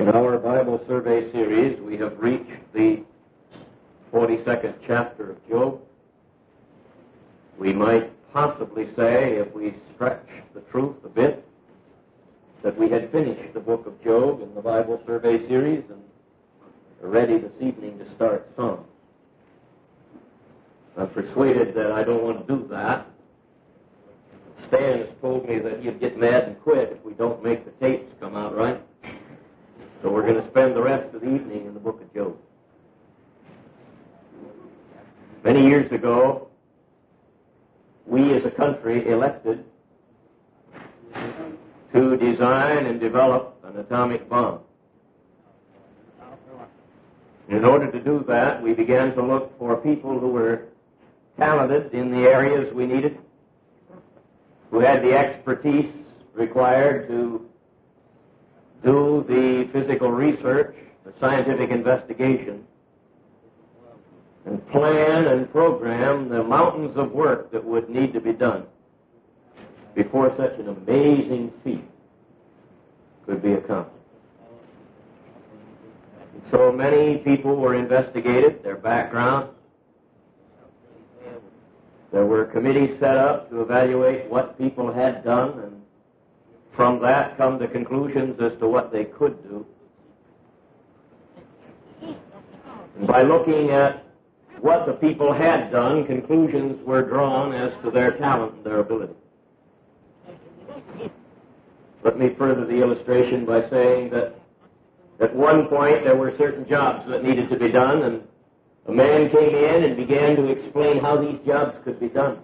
In our Bible survey series, we have reached the 42nd chapter of Job. We might possibly say, if we stretch the truth a bit, that we had finished the book of Job in the Bible survey series and are ready this evening to start Psalms. I'm persuaded that I don't want to do that. Stan has told me that he'd get mad and quit if we don't make the tapes come out right. So we're going to spend the rest of the evening in the book of Job. Many years ago, we as a country elected to design and develop an atomic bomb. In order to do that, we began to look for people who were talented in the areas we needed, who had the expertise required to do the physical research, the scientific investigation, and plan and program the mountains of work that would need to be done before such an amazing feat could be accomplished. And so many people were investigated, their background. There were committees set up to evaluate what people had done, and from that come to conclusions as to what they could do. And by looking at what the people had done, conclusions were drawn as to their talent and their ability. Let me further the illustration by saying that at one point there were certain jobs that needed to be done, and a man came in and began to explain how these jobs could be done,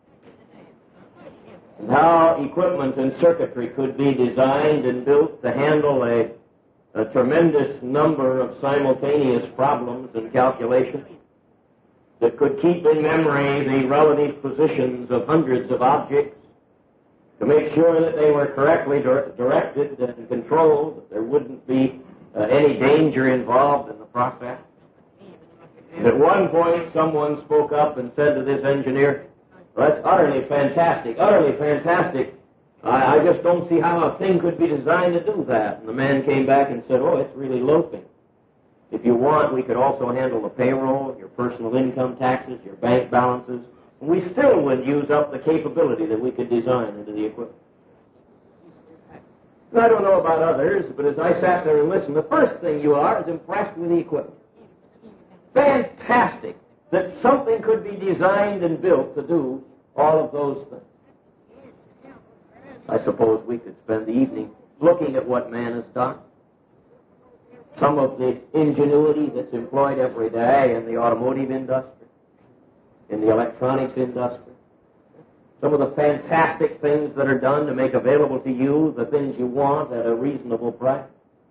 and how equipment and circuitry could be designed and built to handle a tremendous number of simultaneous problems and calculations that could keep in memory the relative positions of hundreds of objects, to make sure that they were correctly directed and controlled, that there wouldn't be any danger involved in the process. And at one point, someone spoke up and said to this engineer, "Well, that's utterly fantastic, utterly fantastic. I just don't see how a thing could be designed to do that." And the man came back and said, "Oh, it's really loafing. If you want, we could also handle the payroll, your personal income taxes, your bank balances, and we still would use up the capability that we could design into the equipment." And I don't know about others, but as I sat there and listened, the first thing you are is impressed with the equipment. Fantastic that something could be designed and built to do all of those things. I suppose we could spend the evening looking at what man has done. Some of the ingenuity that's employed every day in the automotive industry, in the electronics industry, some of the fantastic things that are done to make available to you the things you want at a reasonable price.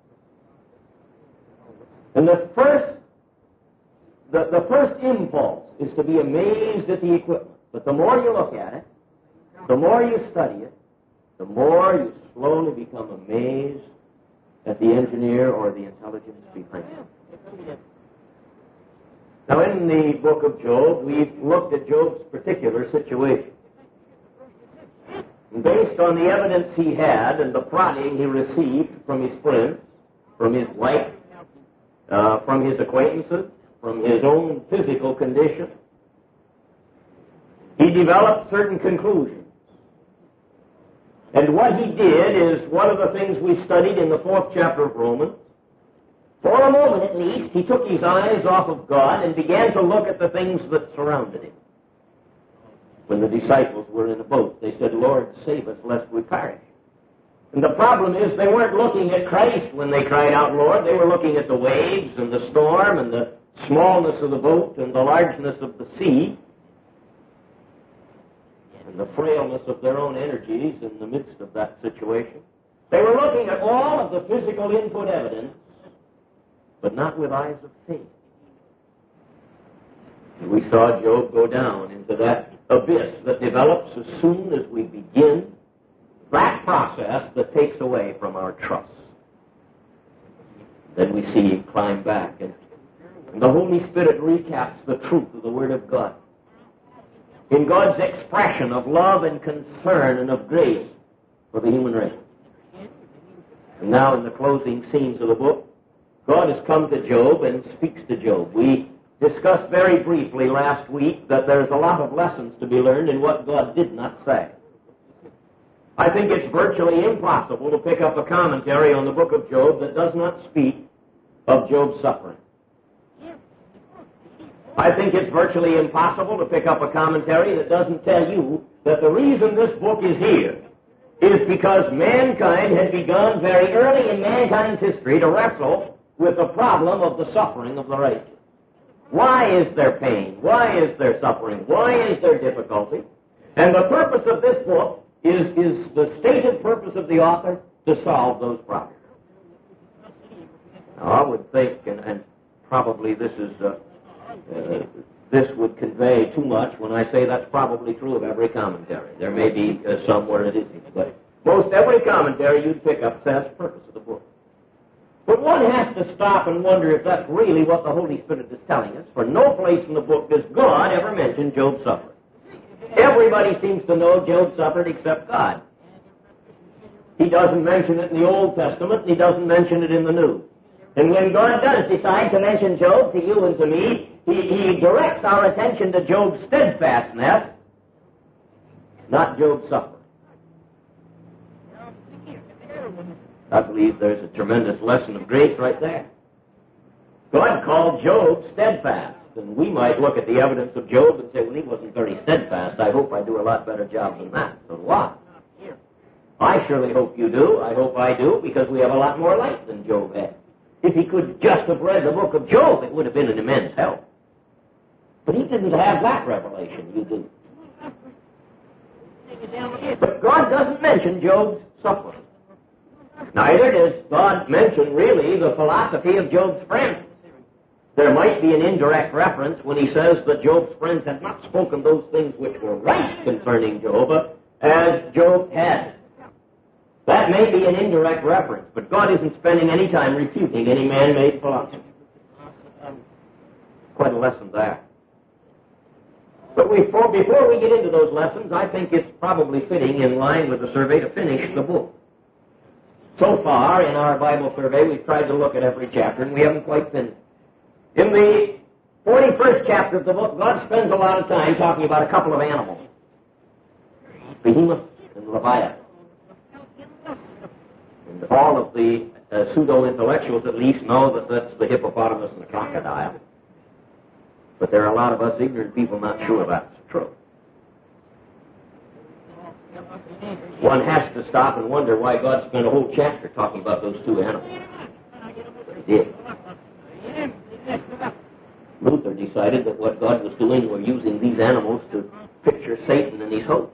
And the first impulse is to be amazed at the equipment. But the more you look at it, the more you study it, the more you slowly become amazed at the engineer or the intelligence behind it. Now, in the book of Job, we've looked at Job's particular situation. And based on the evidence he had and the prodding he received from his friends, from his wife, from his acquaintances, from his own physical condition, he developed certain conclusions. And what he did is one of the things we studied in the 4th chapter of Romans. For a moment at least, he took his eyes off of God and began to look at the things that surrounded him. When the disciples were in a boat, they said, "Lord, save us lest we perish." And the problem is they weren't looking at Christ when they cried out, "Lord." They were looking at the waves and the storm and the smallness of the boat and the largeness of the sea and the frailness of their own energies in the midst of that situation. They were looking at all of the physical input evidence, but not with eyes of faith. And we saw Job go down into that abyss that develops as soon as we begin that process that takes away from our trust. Then we see him climb back, and the Holy Spirit recaps the truth of the Word of God in God's expression of love and concern and of grace for the human race. And now in the closing scenes of the book, God has come to Job and speaks to Job. We discussed very briefly last week that there's a lot of lessons to be learned in what God did not say. I think it's virtually impossible to pick up a commentary on the book of Job that does not speak of Job's suffering. I think it's virtually impossible to pick up a commentary that doesn't tell you that the reason this book is here is because mankind had begun very early in mankind's history to wrestle with the problem of the suffering of the righteous. Why is there pain? Why is there suffering? Why is there difficulty? And the purpose of this book is the stated purpose of the author to solve those problems. Now, I would think, and probably this would convey too much when I say that's probably true of every commentary. There may be some where it isn't, but most every commentary you'd pick up says the purpose of the book. But one has to stop and wonder if that's really what the Holy Spirit is telling us, for no place in the book does God ever mention Job's suffering. Everybody seems to know Job suffered except God. He doesn't mention it in the Old Testament, and he doesn't mention it in the New. And when God does decide to mention Job to you and to me, he directs our attention to Job's steadfastness, not Job's suffering. I believe there's a tremendous lesson of grace right there. God called Job steadfast, and we might look at the evidence of Job and say, well, he wasn't very steadfast. I hope I do a lot better job than that. So what? I surely hope you do. I hope I do, because we have a lot more light than Job had. If he could just have read the book of Job, it would have been an immense help. But he didn't have that revelation. You do. But God doesn't mention Job's suffering. Neither does God mention, really, the philosophy of Job's friends. There might be an indirect reference when he says that Job's friends had not spoken those things which were right concerning Job, as Job had. That may be an indirect reference, but God isn't spending any time refuting any man-made philosophy. Quite a lesson there. But before we get into those lessons, I think it's probably fitting, in line with the survey, to finish the book. So far, in our Bible survey, we've tried to look at every chapter, and we haven't quite finished. In the 41st chapter of the book, God spends a lot of time talking about a couple of animals, Behemoth and Leviathan. And all of the pseudo-intellectuals at least know that that's the hippopotamus and the crocodile. But there are a lot of us ignorant people not sure that's true. One has to stop and wonder why God spent a whole chapter talking about those two animals. But he did. Luther decided that what God was doing was using these animals to picture Satan and his host.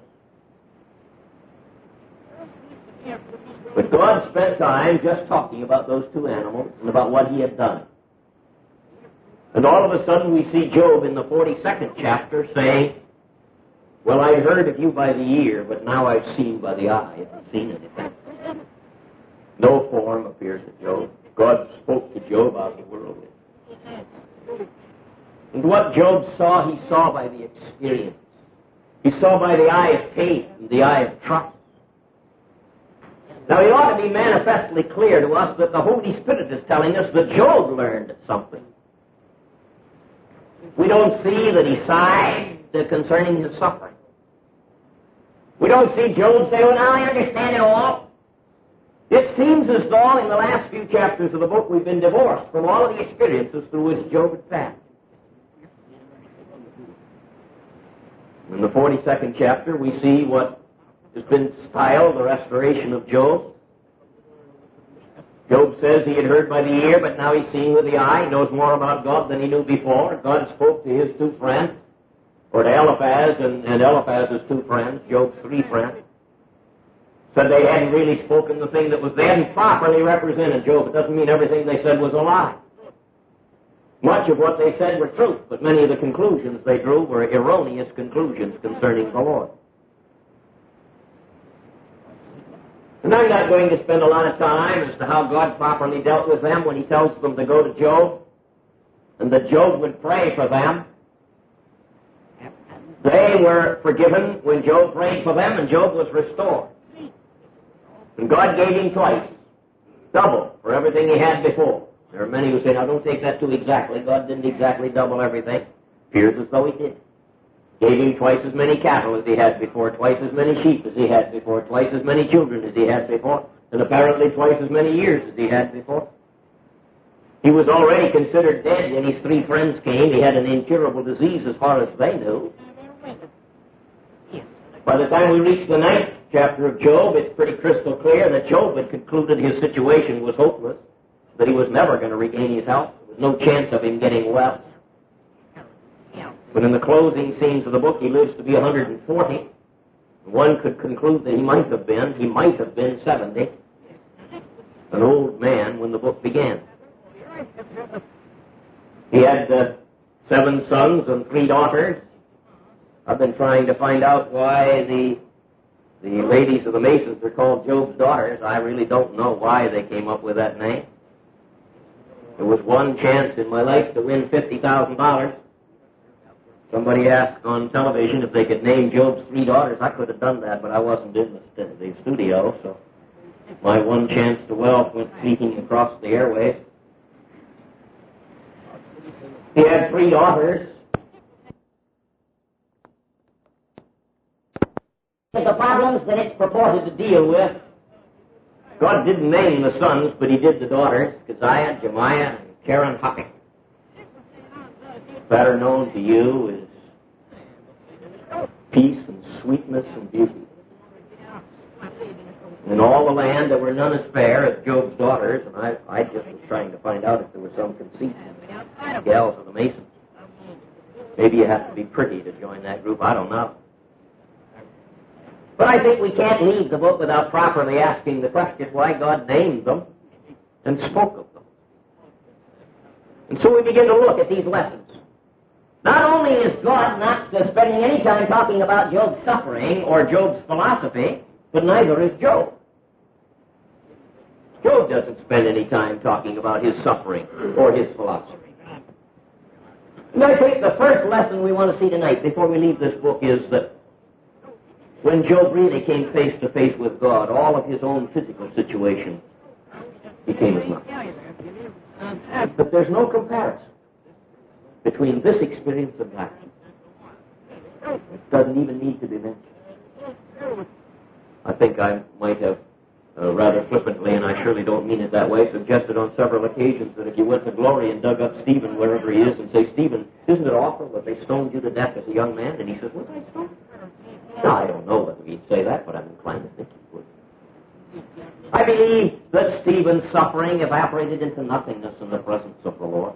But God spent time just talking about those two animals and about what he had done. And all of a sudden we see Job in the 42nd chapter saying, well, I heard of you by the ear, but now I've seen by the eye. I haven't seen anything. No form appears to Job. God spoke to Job out of the world. And what Job saw, he saw by the experience. He saw by the eye of faith and the eye of trust. Now, it ought to be manifestly clear to us that the Holy Spirit is telling us that Job learned something. We don't see that he sighed concerning his suffering. We don't see Job say, well, now I understand it all. It seems as though in the last few chapters of the book we've been divorced from all of the experiences through which Job had passed. In the 42nd chapter, we see what has been styled the restoration of Job. Job says he had heard by the ear, but now he's seeing with the eye. He knows more about God than he knew before. God spoke to his two friends, or to Eliphaz and Eliphaz's two friends, Job's three friends. Said they hadn't really spoken the thing that was, they hadn't properly represented Job. It doesn't mean everything they said was a lie. Much of what they said were truth, but many of the conclusions they drew were erroneous conclusions concerning the Lord. And I'm not going to spend a lot of time as to how God properly dealt with them when he tells them to go to Job, and that Job would pray for them. They were forgiven when Job prayed for them, and Job was restored. And God gave him twice. Double for everything he had before. There are many who say, now don't take that too exactly. God didn't exactly double everything. Appears as though he did. Gave him twice as many cattle as he had before, twice as many sheep as he had before, twice as many children as he had before, and apparently twice as many years as he had before. He was already considered dead when his three friends came. He had an incurable disease as far as they knew. By the time we reach the 9th chapter of Job, it's pretty crystal clear that Job had concluded his situation was hopeless, that he was never going to regain his health. There was no chance of him getting well. But in the closing scenes of the book, he lives to be 140. One could conclude that he might have been 70, an old man when the book began. He had 7 sons and 3 daughters. I've been trying to find out why the ladies of the Masons are called Job's daughters. I really don't know why they came up with that name. There was one chance in my life to win $50,000. Somebody asked on television if they could name Job's 3 daughters. I could have done that, but I wasn't in the studio, so my one chance to wealth went fleeting across the airwaves. He had 3 daughters. The problems that it's purported to deal with, God didn't name the sons, but he did the daughters, Keziah, Jemiah, and Karen Hucking. Better known to you is peace and sweetness and beauty. In all the land there were none as fair as Job's daughters, and I just was trying to find out if there was some conceit in the gals of the Masons. Maybe you have to be pretty to join that group, I don't know. But I think we can't leave the book without properly asking the question why God named them and spoke of them. And so we begin to look at these lessons. Not only is God not spending any time talking about Job's suffering or Job's philosophy, but neither is Job. Job doesn't spend any time talking about his suffering or his philosophy. And I think the first lesson we want to see tonight before we leave this book is that when Job really came face to face with God, all of his own physical situation became as nothing. But there's no comparison between this experience and that. It doesn't even need to be mentioned. I think I might have rather flippantly, and I surely don't mean it that way, suggested on several occasions that if you went to Glory and dug up Stephen wherever he is and say, Stephen, isn't it awful that they stoned you to death as a young man? And he says, was I stoned? No, I don't know whether he'd say that, but I'm inclined to think he would. I believe that Stephen's suffering evaporated into nothingness in the presence of the Lord.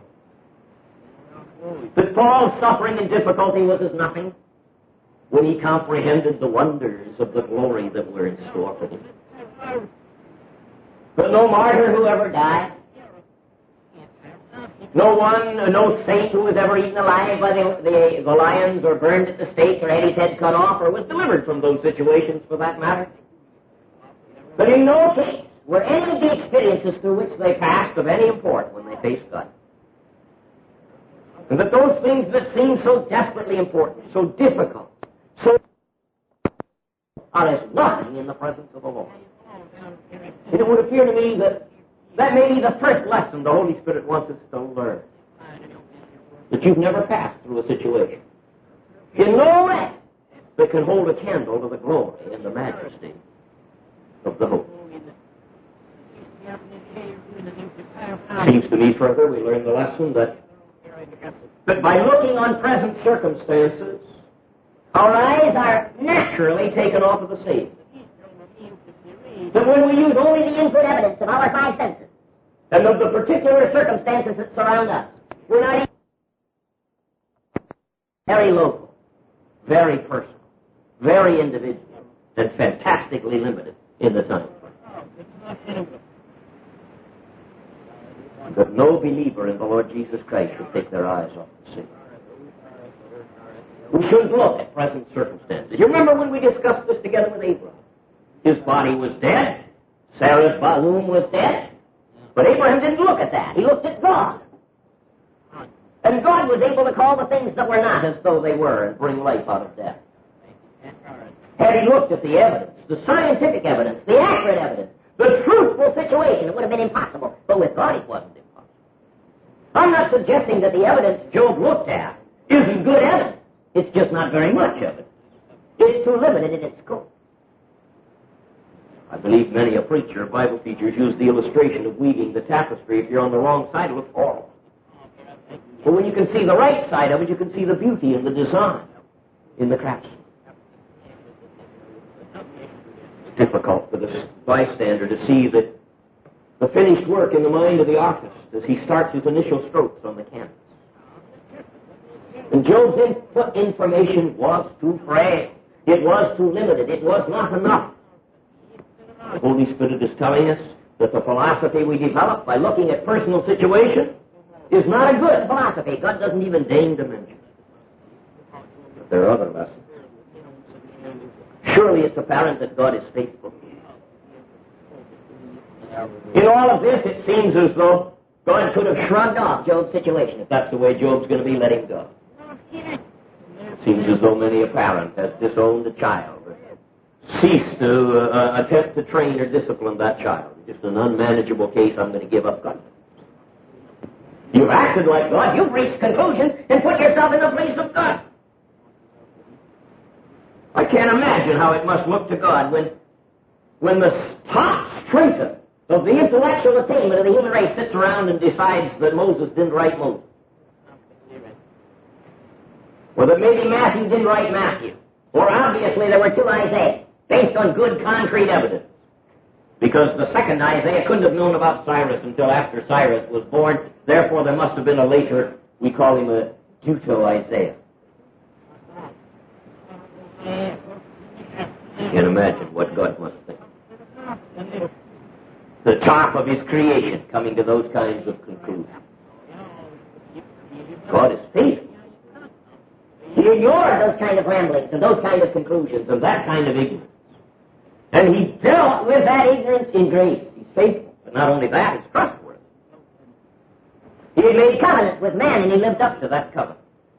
That Paul's suffering and difficulty was as nothing when he comprehended the wonders of the glory that were in store for him. But no martyr who ever died, no saint who was ever eaten alive by the lions or burned at the stake or had his head cut off or was delivered from those situations for that matter. But in no case were any of the experiences through which they passed of any import when they faced God. And that those things that seem so desperately important, so difficult, so are as nothing in the presence of the Lord. And it would appear to me that may be the first lesson the Holy Spirit wants us to learn. That you've never passed through a situation in no way that can hold a candle to the glory and the majesty of the hope. Seems to me further we learn the lesson that by looking on present circumstances, our eyes are naturally taken off of the Savior. That when we use only the input evidence of our 5 senses and of the particular circumstances that surround us, we're not even very local, very personal, very individual, and fantastically limited in the time frame. That no believer in the Lord Jesus Christ should take their eyes off the Savior. We shouldn't look at present circumstances. You remember when we discussed this together with Abraham? His body was dead. Sarah's womb was dead. But Abraham didn't look at that. He looked at God. And God was able to call the things that were not as though they were and bring life out of death. Had he looked at the evidence, the scientific evidence, the accurate evidence, the truthful situation, it would have been impossible. But with God, it wasn't impossible. I'm not suggesting that the evidence Job looked at isn't good evidence. It's just not very much of it. It's too limited in its scope. I believe many a preacher, Bible teachers, use the illustration of weaving the tapestry. If you're on the wrong side, it looks horrible. But when you can see the right side of it, you can see the beauty and the design in the craftsman. It's difficult for the bystander to see that the finished work in the mind of the artist as he starts his initial strokes on the canvas. And Job's input information was too frail. It was too limited. It was not enough. The Holy Spirit is telling us that the philosophy we develop by looking at personal situation is not a good philosophy. God doesn't even deign to mention it. But there are other lessons. Surely it's apparent that God is faithful. In all of this, it seems as though God could have shrugged off Job's situation. If that's the way Job's going to be, let him go. It seems as though many a parent has disowned a child, or ceased to attempt to train or discipline that child. It's just an unmanageable case. I'm going to give up God. You've acted like God. You've reached conclusion and put yourself in the place of God. I can't imagine how it must look to God when the top strata of the intellectual attainment of the human race sits around and decides that Moses didn't write Moses. Or that maybe Matthew didn't write Matthew. Or obviously there were two Isaiahs, based on good concrete evidence. Because the second Isaiah couldn't have known about Cyrus until after Cyrus was born. Therefore there must have been a later, we call him a Deutero-Isaiah. You can imagine what God must think. The top of his creation coming to those kinds of conclusions. God is faithful. He ignored those kind of ramblings and those kind of conclusions and that kind of ignorance. And he dealt with that ignorance in grace. He's faithful. But not only that, he's trustworthy. He had made covenant with man and he lived up to that covenant.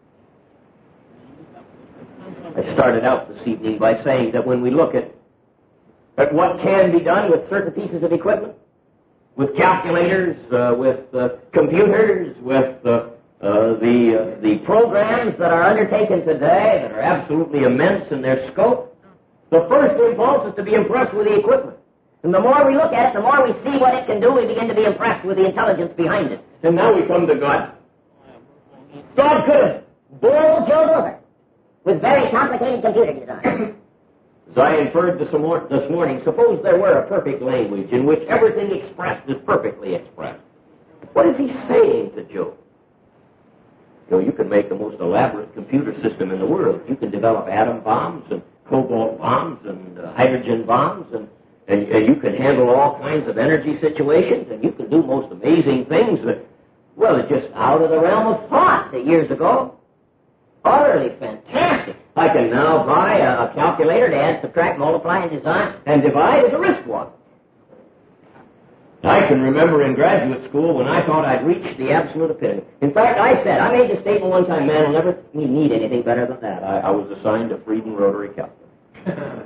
I started out this evening by saying that when we look at what can be done with certain pieces of equipment, with calculators, with computers, with the programs that are undertaken today that are absolutely immense in their scope, the first impulse is to be impressed with the equipment. And the more we look at it, the more we see what it can do, we begin to be impressed with the intelligence behind it. And now we come to God. God could have bowled Job over with very complicated computer design. As I inferred this morning, suppose there were a perfect language in which everything expressed is perfectly expressed. What is he saying to Job? You know, you can make the most elaborate computer system in the world. You can develop atom bombs and cobalt bombs and hydrogen bombs, and you can handle all kinds of energy situations, and you can do most amazing things that, well, are just out of the realm of thought years ago. Utterly fantastic. I can now buy a calculator to add, subtract, multiply, and design, and divide as a wristwatch. I can remember in graduate school when I thought I'd reached the absolute epitome. In fact, I made the statement one time, man will never need anything better than that. I was assigned a Frieden rotary calculator.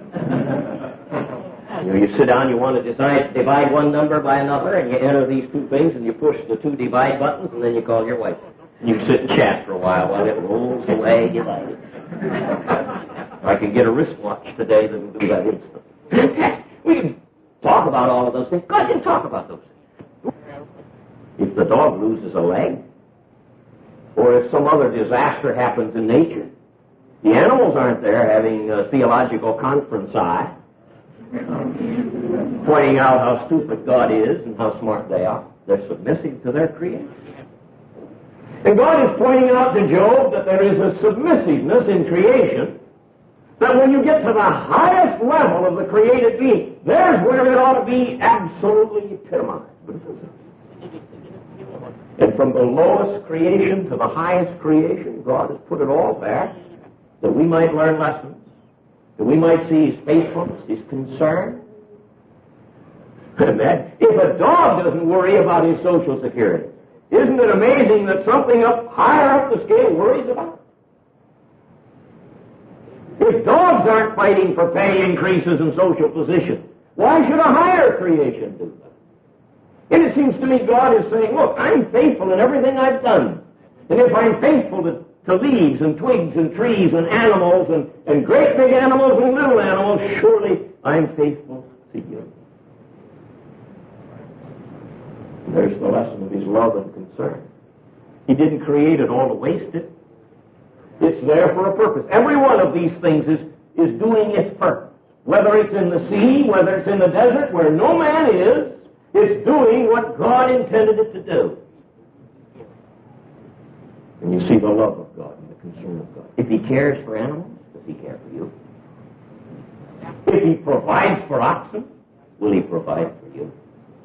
You sit down, you want to divide one number by another, and you enter these two things, and you push the two divide buttons, and then you call your wife. You sit and chat for a while it rolls away divided. I can get a wristwatch today that will do that instantly. We can talk about all of those things. God didn't talk about those things. If the dog loses a leg, or if some other disaster happens in nature, the animals aren't there having a theological conference pointing out how stupid God is and how smart they are. They're submissive to their Creator. And God is pointing out to Job that there is a submissiveness in creation, that when you get to the highest level of the created being, there's where it ought to be absolutely epitomized. And from the lowest creation to the highest creation, God has put it all there that we might learn lessons, that we might see His faithfulness, His concern. If a dog doesn't worry about his social security, isn't it amazing that something higher up the scale worries about it? If dogs aren't fighting for pay increases and social position, Why should a higher creation do that? And it seems to me God is saying, look, I'm faithful in everything I've done. And if I'm faithful to leaves and twigs and trees and animals and great big animals and little animals, surely I'm faithful to you. And there's the lesson of his love and concern. He didn't create it all to waste it. It's there for a purpose. Every one of these things is doing its purpose. Whether it's in the sea, whether it's in the desert, where no man is, it's doing what God intended it to do. And you see the love of God and the concern of God. If he cares for animals, does he care for you? If he provides for oxen, will he provide for you?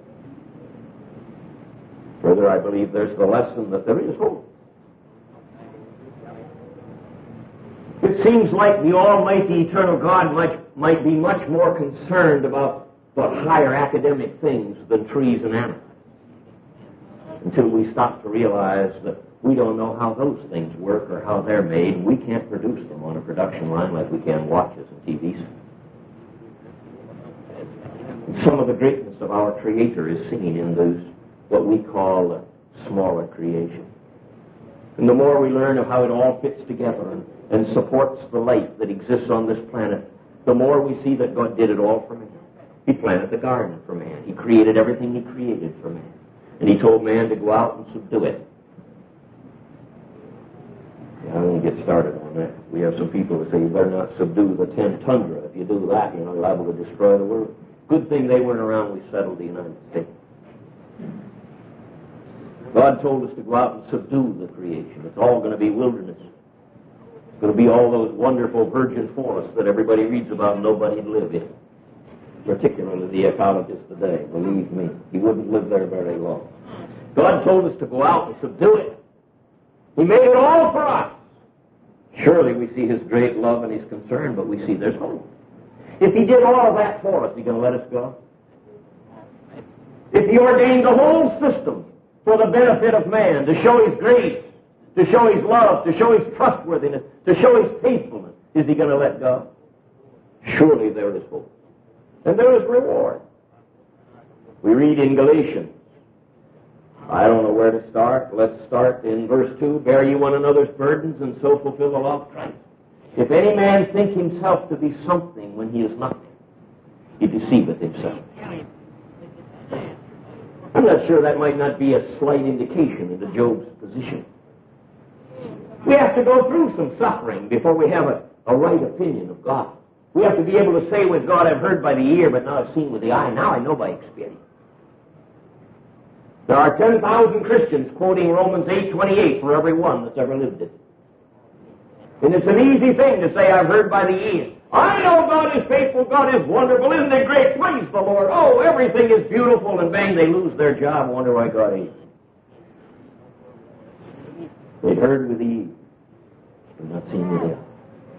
Further, I believe there's the lesson that there is hope. It seems like the almighty eternal God might be much more concerned about the higher academic things than trees and animals, until we stop to realize that we don't know how those things work or how they're made. We can't produce them on a production line like we can watches and TVs. And some of the greatness of our Creator is seen in those, what we call smaller creation. And the more we learn of how it all fits together and supports the life that exists on this planet, the more we see that God did it all for man. He planted the garden for man. He created everything he created for man. And he told man to go out and subdue it. I won't get started on that. We have some people who say you better not subdue the 10 tundra. If you do that, you're liable to destroy the world. Good thing they weren't around when we settled the United States. God told us to go out and subdue the creation. It's all going to be wilderness. It's going to be all those wonderful virgin forests that everybody reads about and nobody'd live in. Particularly the ecologist today. Believe me, he wouldn't live there very long. God told us to go out and subdue it. He made it all for us. Surely we see his great love and his concern, but we see there's hope. If he did all of that for us, is he going to let us go? If he ordained the whole system for the benefit of man, to show his grace, to show his love, to show his trustworthiness, to show his faithfulness, is he going to let go? Surely there is hope. And there is reward. We read in Galatians. I don't know where to start. Let's start in verse 2. Bear ye one another's burdens, and so fulfill the law of Christ. If any man think himself to be something when he is nothing, he deceiveth himself. I'm not sure that might not be a slight indication into Job's position. We have to go through some suffering before we have a right opinion of God. We have to be able to say with God, I've heard by the ear, but now I've seen with the eye. Now I know by experience. There are 10,000 Christians quoting Romans 8:28 for every one that's ever lived it. And it's an easy thing to say, I've heard by the ear. I know God is faithful, God is wonderful, isn't it great? Praise the Lord. Oh, everything is beautiful, and bang, they lose their job, wonder why God hates them. They'd heard with the ear, but not seen with the eye.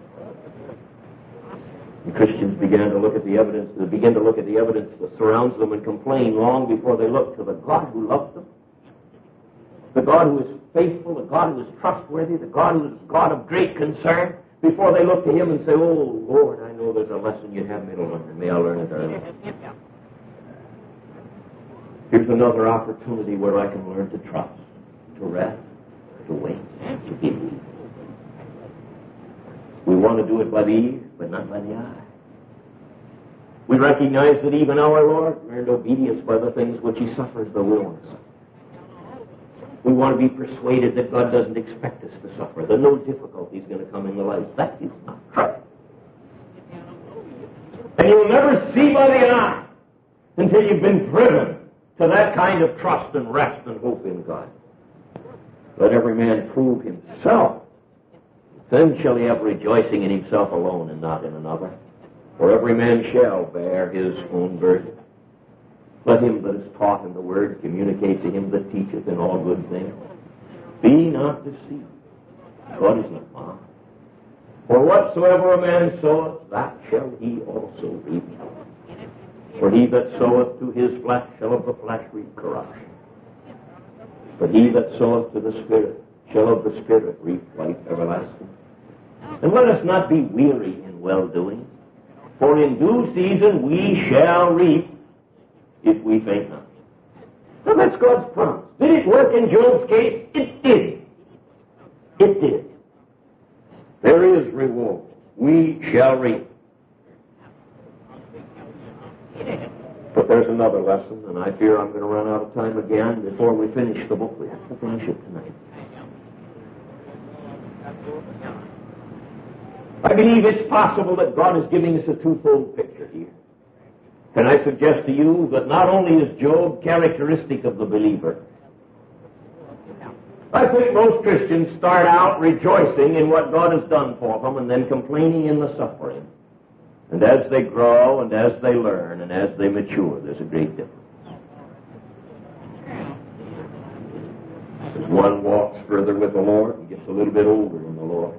The Christians began to look at the evidence. They begin to look at the evidence that surrounds them and complain long before they look to the God who loves them, the God who is faithful, the God who is trustworthy, the God who is God of great concern. Before they look to him and say, "Oh Lord, I know there's a lesson you have me to learn. May I learn it early." Here's another opportunity where I can learn to trust, to rest, to wait, to believe. We want to do it by the ear, but not by the eye. We recognize that even our Lord learned obedience by the things which he suffers the wilderness. We want to be persuaded that God doesn't expect us to suffer, that no difficulty is going to come in the life. That is not true. And you'll never see by the eye until you've been driven to that kind of trust and rest and hope in God. Let every man prove himself. Then shall he have rejoicing in himself alone and not in another. For every man shall bear his own burden. Let him that is taught in the word communicate to him that teacheth in all good things. Be not deceived. God is not mocked. For whatsoever a man soweth, that shall he also reap. For he that soweth to his flesh shall of the flesh reap corruption. But he that soweth to the Spirit shall of the Spirit reap life everlasting. And let us not be weary in well-doing, For in due season we shall reap if we faint not. Now that's God's promise. Did it work in Job's case? It did. It did. There is reward. We shall reap. But there's another lesson, and I fear I'm going to run out of time again before we finish the book. We have to finish it tonight. I believe it's possible that God is giving us a twofold picture here. Can I suggest to you that not only is Job characteristic of the believer, I think most Christians start out rejoicing in what God has done for them and then complaining in the suffering. And as they grow and as they learn and as they mature, there's a great difference. As one walks further with the Lord and gets a little bit older in the Lord,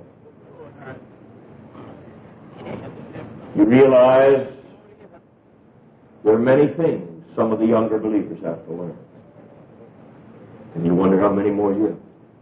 you realize there are many things some of the younger believers have to learn. And you wonder how many more you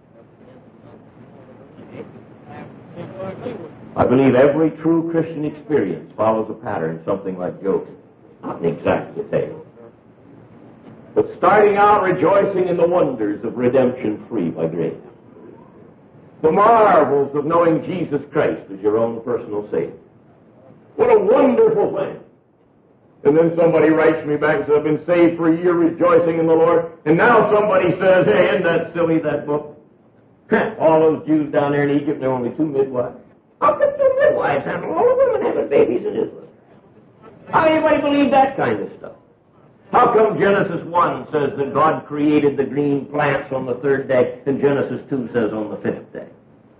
have. I believe every true Christian experience follows a pattern, something like Job. Not an exact detail. But starting out rejoicing in the wonders of redemption free by grace. The marvels of knowing Jesus Christ as your own personal Savior. What a wonderful thing. And then somebody writes me back and says, I've been saved for a year rejoicing in the Lord. And now somebody says, hey, isn't that silly, that book? All those Jews down there in Egypt, there were only 2 midwives. How could 2 midwives handle all the women having babies in Israel? How anybody believe that kind of stuff? How come Genesis 1 says that God created the green plants on the 3rd day, and Genesis 2 says on the 5th day?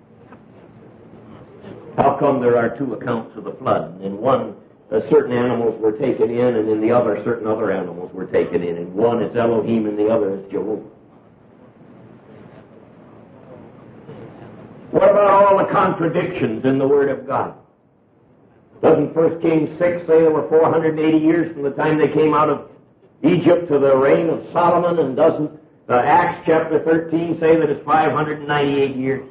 How come there are 2 accounts of the flood? In one, certain animals were taken in, and in the other, certain other animals were taken in. In one, it's Elohim, and the other is Jehovah. What about all the contradictions in the Word of God? Doesn't 1 Kings 6 say there were 480 years from the time they came out of Egypt to the reign of Solomon? And doesn't Acts chapter 13 say that it's 598 years?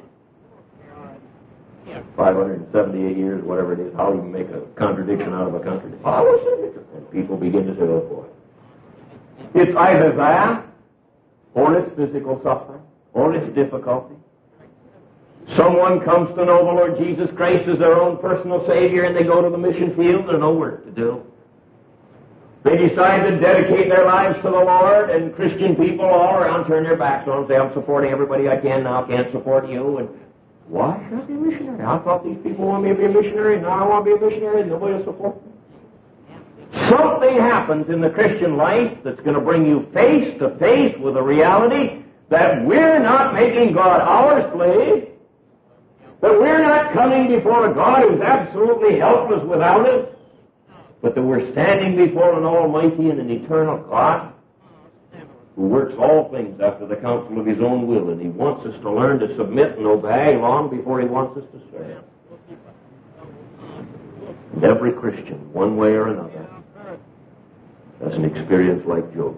578 years, whatever it is. How do you make a contradiction out of a contradiction? And people begin to say, oh boy. It's either that, or it's physical suffering, or it's difficulty. Someone comes to know the Lord Jesus Christ as their own personal Savior, and they go to the mission field. There's no work to do. They decide to dedicate their lives to the Lord, and Christian people all around turn their backs on them and say, I'm supporting everybody I can now, can't support you. And why should I be a missionary? I thought these people want me to be a missionary, now I want to be a missionary, and nobody will support me. Something happens in the Christian life that's going to bring you face to face with the reality that we're not making God our slave, that we're not coming before a God who's absolutely helpless without us, but that we're standing before an almighty and an eternal God who works all things after the counsel of his own will, and he wants us to learn to submit and obey long before he wants us to serve. And every Christian, one way or another, has an experience like Job,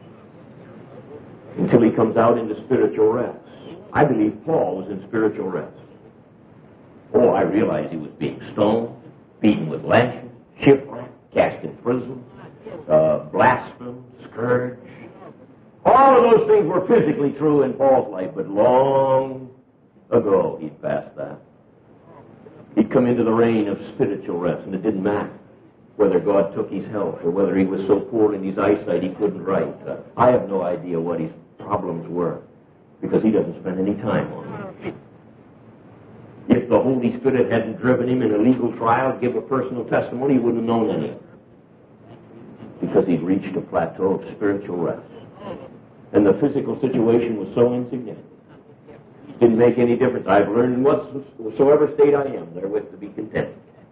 until he comes out into spiritual rest. I believe Paul was in spiritual rest. Oh, I realize he was being stoned, beaten with lashes, shipwrecked, cast in prison, blasphemed, scourged. All of those things were physically true in Paul's life, but long ago he'd passed that. He'd come into the reign of spiritual rest, and it didn't matter whether God took his health or whether he was so poor in his eyesight he couldn't write. I have no idea what his problems were, because he doesn't spend any time on them. If the Holy Spirit hadn't driven him in a legal trial to give a personal testimony, he wouldn't have known any, because he'd reached a plateau of spiritual rest. And the physical situation was so insignificant. It didn't make any difference. I've learned in whatsoever state I am therewith to be content.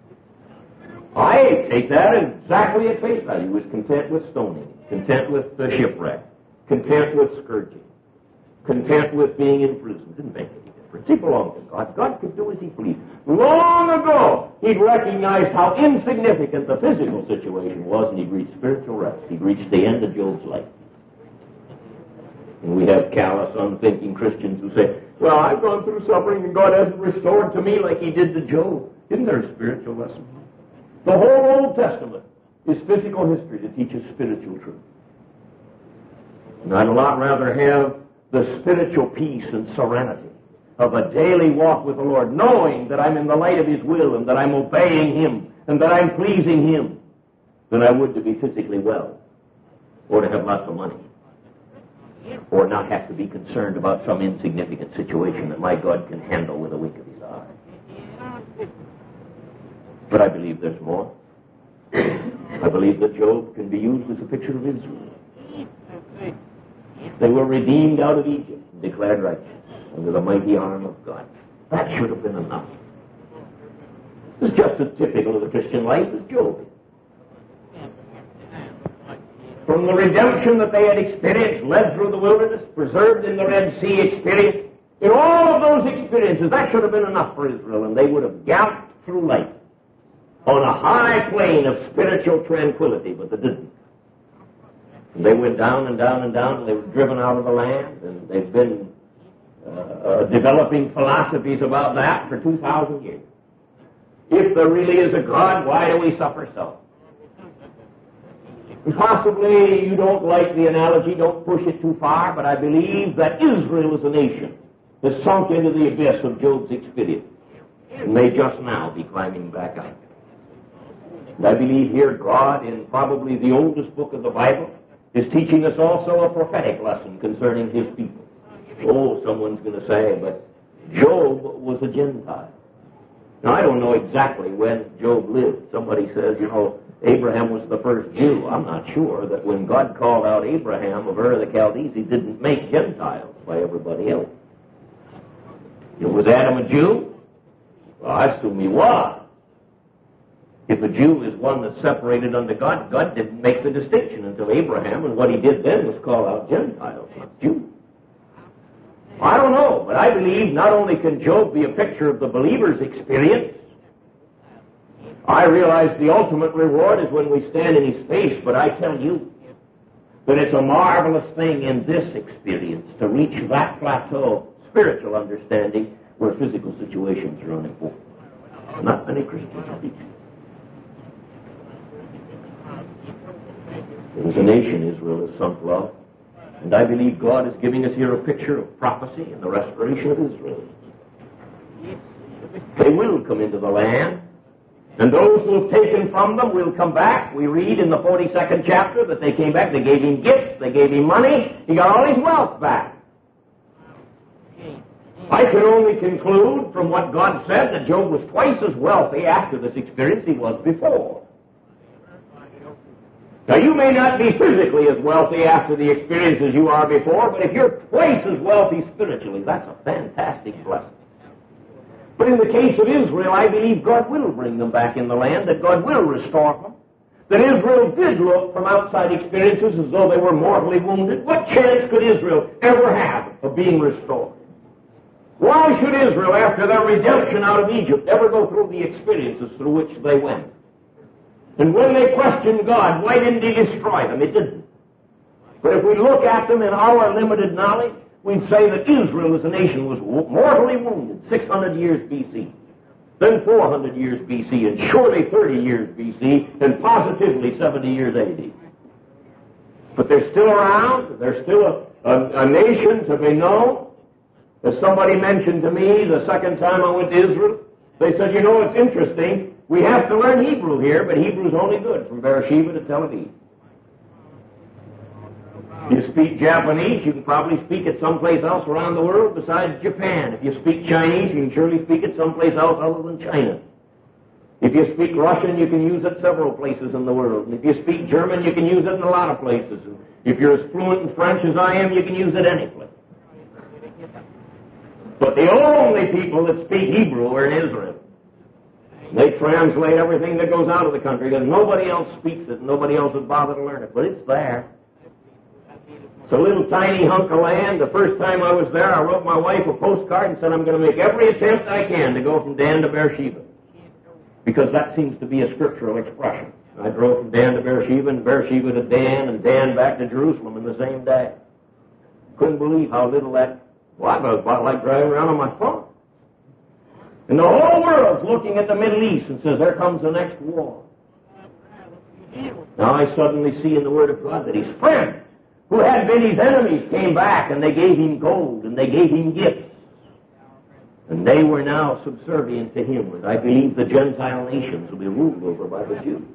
I take that exactly at face value. He was content with stoning, content with the shipwreck, content with scourging, content with being in prison. It didn't make any difference. He belonged to God. God could do as he pleased. Long ago, he'd recognized how insignificant the physical situation was, and he'd reached spiritual rest. He'd reached the end of Job's life. And we have callous, unthinking Christians who say, well, I've gone through suffering and God hasn't restored to me like he did to Job. Isn't there a spiritual lesson? The whole Old Testament is physical history to teach us spiritual truth. And I'd a lot rather have the spiritual peace and serenity of a daily walk with the Lord, knowing that I'm in the light of His will and that I'm obeying Him and that I'm pleasing Him, than I would to be physically well or to have lots of money or not have to be concerned about some insignificant situation that my God can handle with a wink of His eye. But I believe there's more. I believe that Job can be used as a picture of Israel. They were redeemed out of Egypt and declared righteous under the mighty arm of God. That should have been enough. It's just as typical of the Christian life as Job is. From the redemption that they had experienced, led through the wilderness, preserved in the Red Sea experience, in all of those experiences, that should have been enough for Israel, and they would have galloped through life on a high plane of spiritual tranquility, but they didn't. And they went down and down and down, and they were driven out of the land, and they've been developing philosophies about that for 2,000 years. If there really is a God, why do we suffer so? And possibly you don't like the analogy, don't push it too far, but I believe that Israel as a nation has sunk into the abyss of Job's experience and may just now be climbing back out. And I believe here God, in probably the oldest book of the Bible, is teaching us also a prophetic lesson concerning His people. Oh, someone's going to say, but Job was a Gentile. Now, I don't know exactly when Job lived. Somebody says, Abraham was the first Jew. I'm not sure that when God called out Abraham of Ur of the Chaldees, He didn't make Gentiles by everybody else. Was Adam a Jew? Well, I assume he was. If a Jew is one that's separated unto God, God didn't make the distinction until Abraham, and what He did then was call out Gentiles, not Jews. I don't know, but I believe not only can Job be a picture of the believer's experience, I realize the ultimate reward is when we stand in His face, but I tell you that it's a marvelous thing in this experience to reach that plateau of spiritual understanding where physical situations are unimportant. Not many Christians reach it. As a nation, Israel has sunk low. And I believe God is giving us here a picture of prophecy and the restoration of Israel. They will come into the land, and those who have taken from them will come back. We read in the 42nd chapter that they came back. They gave him gifts. They gave him money. He got all his wealth back. I can only conclude from what God said that Job was twice as wealthy after this experience he was before. Now, you may not be physically as wealthy after the experience as you are before, but if you're twice as wealthy spiritually, that's a fantastic blessing. But in the case of Israel, I believe God will bring them back in the land, that God will restore them, that Israel did look from outside experiences as though they were mortally wounded. What chance could Israel ever have of being restored? Why should Israel, after their redemption out of Egypt, ever go through the experiences through which they went? And when they questioned God, why didn't He destroy them? It didn't. But if we look at them in our limited knowledge, we'd say that Israel as a nation was mortally wounded 600 years B.C., then 400 years B.C., and surely 30 years B.C., and positively 70 years A.D. But they're still around. They're still a nation to be known. As somebody mentioned to me the second time I went to Israel, they said, it's interesting. We have to learn Hebrew here, but Hebrew's only good from Beersheba to Tel Aviv. If you speak Japanese, you can probably speak it someplace else around the world besides Japan. If you speak Chinese, you can surely speak it someplace else other than China. If you speak Russian, you can use it several places in the world. And if you speak German, you can use it in a lot of places. And if you're as fluent in French as I am, you can use it any place. But the only people that speak Hebrew are in Israel. They translate everything that goes out of the country because nobody else speaks it and nobody else would bother to learn it. But it's there. It's a little tiny hunk of land. The first time I was there, I wrote my wife a postcard and said I'm going to make every attempt I can to go from Dan to Beersheba, because that seems to be a scriptural expression. I drove from Dan to Beersheba and Beersheba to Dan and Dan back to Jerusalem in the same day. Couldn't believe how little that was. It was about like driving around on my phone. And the whole world's looking at the Middle East and says, there comes the next war. Now I suddenly see in the Word of God that his friends, who had been his enemies, came back and they gave him gold and they gave him gifts. And they were now subservient to him. And I believe the Gentile nations will be ruled over by the Jews.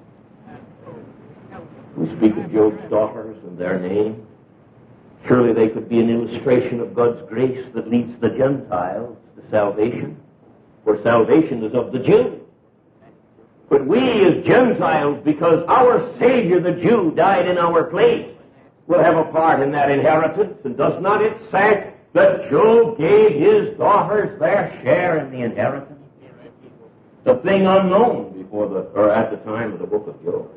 We speak of Job's daughters and their name. Surely they could be an illustration of God's grace that leads the Gentiles to salvation. For salvation is of the Jews. But we as Gentiles, because our Savior, the Jew, died in our place, will have a part in that inheritance. And does not it say that Job gave his daughters their share in the inheritance? The thing unknown at the time of the book of Job.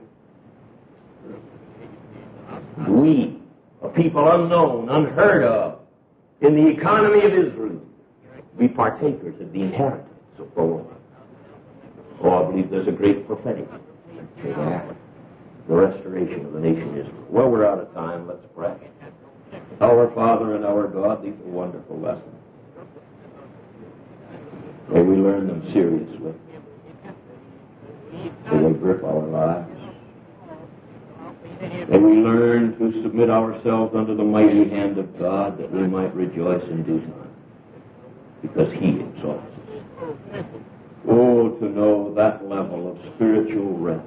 We, a people unknown, unheard of, in the economy of Israel, be partakers of the inheritance of Boaz. Oh, I believe there's a great prophetic to that. The restoration of the nation Israel. Well, we're out of time. Let's pray. Our Father and our God, these are wonderful lessons. May we learn them seriously. May they grip our lives. May we learn to submit ourselves under the mighty hand of God that we might rejoice in due time, because he exalts us. Oh, to know that level of spiritual rest,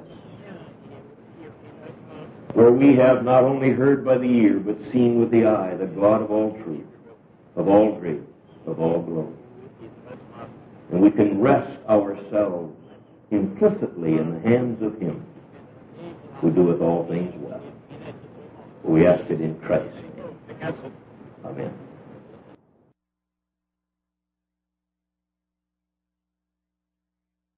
where we have not only heard by the ear, but seen with the eye the God of all truth, of all grace, of all glory. And we can rest ourselves implicitly in the hands of him who doeth all things well. We ask it in Christ's name. Amen.